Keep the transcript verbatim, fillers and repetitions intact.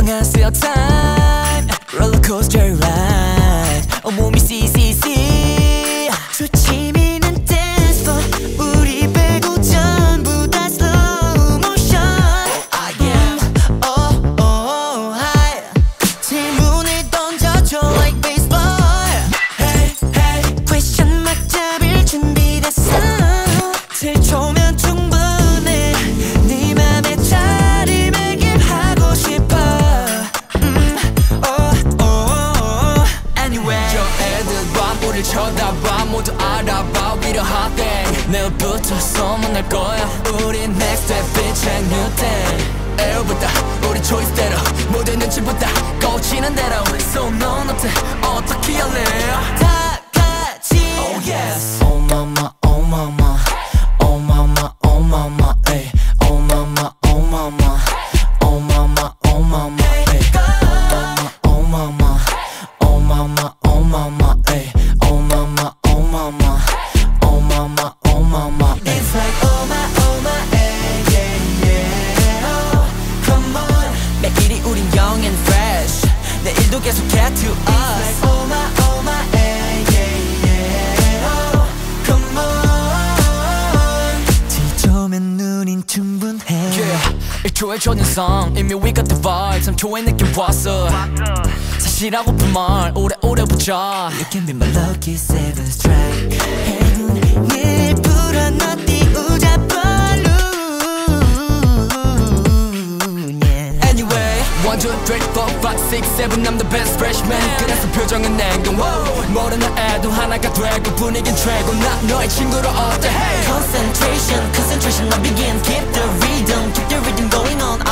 안녕하세요 time 롤러코스터 ride 온몸이 씨씨씨 수치미는 dance floor 우리 빼고 전부 다 slow motion I am oh oh high 질문을 던져줘 like baseball Hey hey question mark 잡을 준비됐어 칠 초면 충분해 네 맘에 자리 매김하고 싶어 음, oh, oh, oh. Anyway 저 애들과 우릴 쳐다봐 모두 알아봐 We the hot thing 내일부터 소문날 거야 우린 next step bitch and new thing 에어보다 우리 초이스대로 모든 눈치보다 꽂히는 대로 So 넌 어때 어떻게 할래 다 같이 Oh yes Oh mama oh mama Oh mama oh mama ay Oh mama oh mama Oh mama oh mama ay Oh mama oh mama Oh mama ay Oh mama oh mama Oh mama oh mama It's like oh my oh my ay yeah yeah oh come on 매일이 우린 young and fresh 내일도 계속해 to us It's like oh my oh my ay yeah yeah oh come on 지쳐면 눈인 충분해 yeah 일 초의 첫인상 이미 we got the vibe 삼 초의 느낌 왔어 사실하고픈 말 오래오래 보자 You can be my lucky seven strike 행운을 불어넣어 띄우자 balloon yeah. Anyway one two three four five six seven I'm the best freshman 그래서 표정은 냉동 모르는 애도 하나가 되고 분위긴 최고 나 너의 친구로 어때 hey. Concentration concentration I begin keep the rhythm keep the rhythm going on